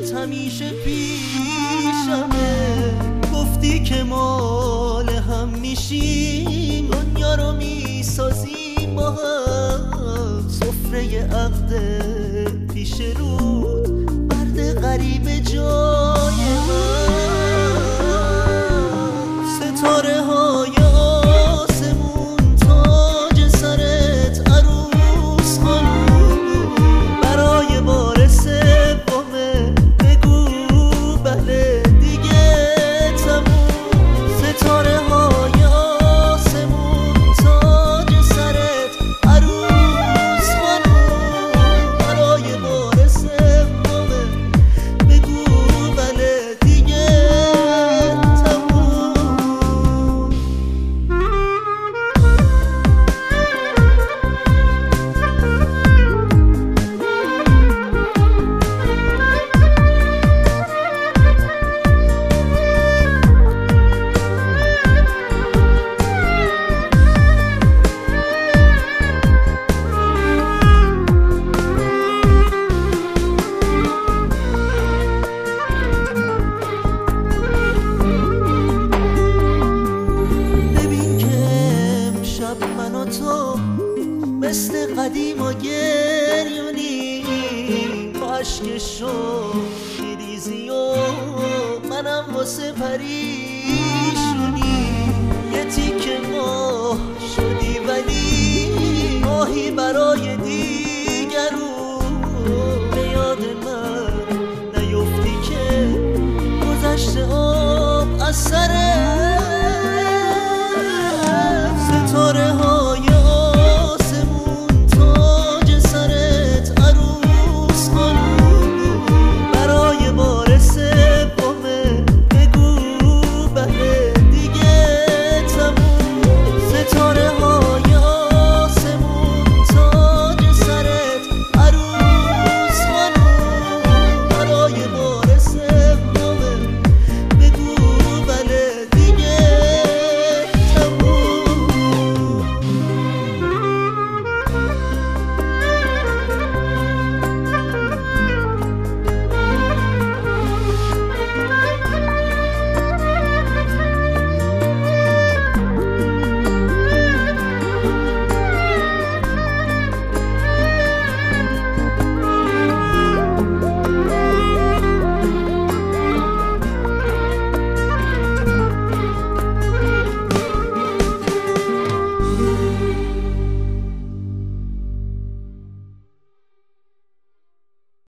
عشقت همیشه پیشمه، گفتی که مال هم میشیم، دنیا رو میسازیم با هم، سفره عقد پیش رود، مرد غریب جای من، ستاره های آسمون تاج سرت عروس خانوم، برای بار سومه بگو بله دیگه تموم، ستاره های آسمون تاج سرت عروس خانوم، برای بار سومه بگو بله دیگه تموم. من و تو مثل قدیما گریونی، با عشق شو میریزی و منم واسه پریشونی، یه تیکه ماه شدی ولی ماهی برای دیگرون، به یاد من نیفتی که گذشته آب از سر ستاره ها